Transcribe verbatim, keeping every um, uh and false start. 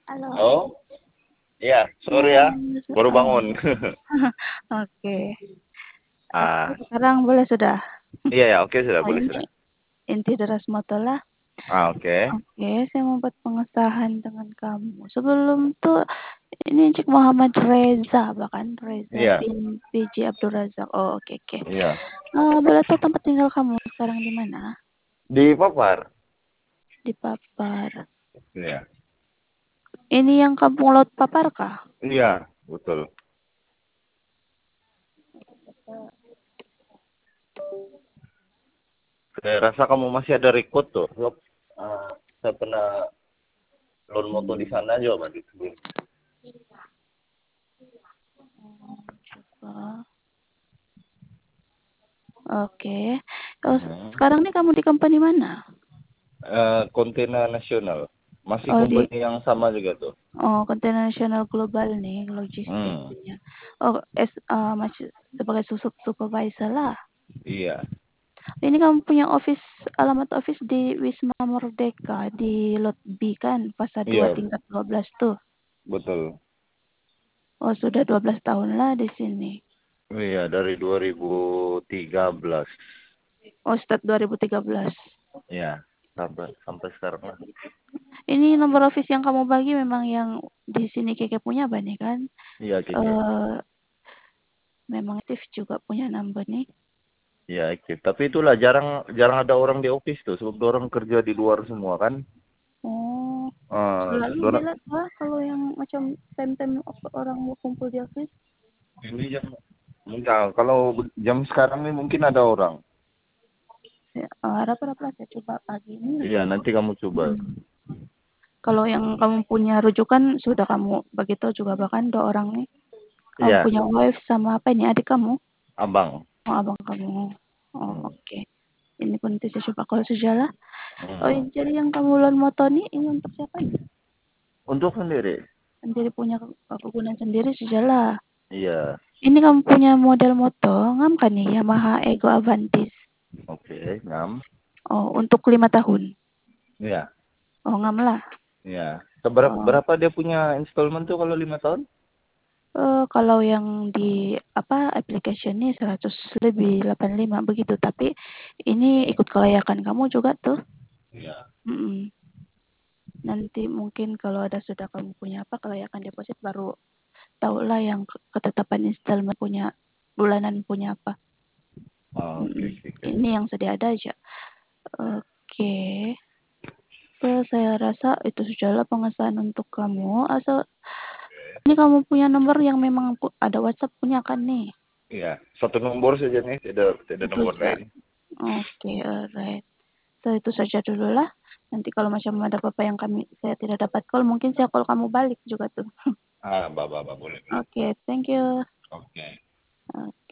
Halo. Oh, iya, sorry ya, baru Oh, bangun. oke. Oke, Ah, sekarang boleh sudah. iya ya, oke sudah Oh, boleh ini sudah. inti deras motola. Ah, oke. Oke, saya mau buat pengesahan dengan kamu. Sebelum tuh ini Cik Muhammad Reza, bahkan Reza Iya, bin P J Abdul Razak. Oh, oke oke. iya. Eh, boleh tahu tempat tinggal kamu sekarang di mana? Di Papar. Di Papar. Iya. Ini yang kampung Laut Papar kah? Iya, betul. Saya rasa kamu masih ada record tuh. Sebab, ah, saya pernah loan moto di sana aja, Pak. Di sebelum. Coba. Oke. Oh, Mhm. sekarang nih kamu di company mana? Eh, Kontena nasional. Masih Oh, di company yang sama juga tuh. Oh, kontainer nasional global nih, logistik Hmm, punya. Oh, es, eh, masih sebagai susuk supervisor lah. iya, Ini kamu punya office, alamat office di Wisma Merdeka di Lot B kan, Pasar dua iya, tingkat dua belas tuh. betul. Oh, sudah dua belas tahun lah di sini. Iya, dari dua ribu tiga belas. Oh, start dua ribu tiga belas. Iya, sampai sampai sekarang lah. Ini nomor office yang kamu bagi memang yang di sini Keke punya apa nih kan? Iya, Kiki. Eh, memang aktif juga punya number nih. Iya, aktif. Tapi itulah jarang jarang ada orang di office tuh, sebab orang kerja di luar semua kan. Oh, Eh, selalu dorang, dilihat lah kalau yang macam time-time orang mau kumpul di office. ini jam enggak, kalau jam sekarang nih mungkin ada orang. Ya, uh, rata-rata saya coba pagi ini. Iya, nanti kamu coba. Hmm. Kalau yang kamu punya rujukan sudah kamu bagi tahu juga bahkan dua orang nih. Kamu Iya, punya wife sama apa ini adik kamu? abang. Oh, abang kamu. Oh, Hmm. oke. Okay. Ini pun nanti saya coba kalau sejalan. Oh, Hmm. jadi yang kamu loan motor nih ini untuk siapa ini? Untuk sendiri. Sendiri punya kegunaan sendiri sejalan. Iya, Ini kamu punya model motor ngam kan nih Yamaha Ego Avantis. oke, ngam. Oh, untuk lima tahun. Iya, Oh, ngam lah. iya. Seberapa Oh, berapa dia punya installment tuh kalau lima tahun? eh, kalau yang di apa application ini seratus lebih delapan puluh lima begitu, tapi ini ikut kelayakan kamu juga tuh. Iya. Mm-mm. Nanti mungkin kalau ada sudah kamu punya apa kelayakan deposit baru tahulah yang ketetapan installment punya bulanan punya apa. Oh, oke, Mm-mm. oke, oke. Ini yang sedia ada aja. Oke. So, saya rasa itu sudahlah pengesahan untuk kamu. Asal ini kamu punya nomor yang memang ada WhatsApp punya kan nih? Iya, satu nomor saja nih, tidak tidak Itu nomor saja. lain. Oke, alright. So, itu saja dulu lah. Nanti kalau macam ada apa-apa yang kami saya tidak dapat call, mungkin saya call kamu balik juga tuh. Ah, bah, bah, bah, boleh, boleh. Oke, thank you. Oke. Uh,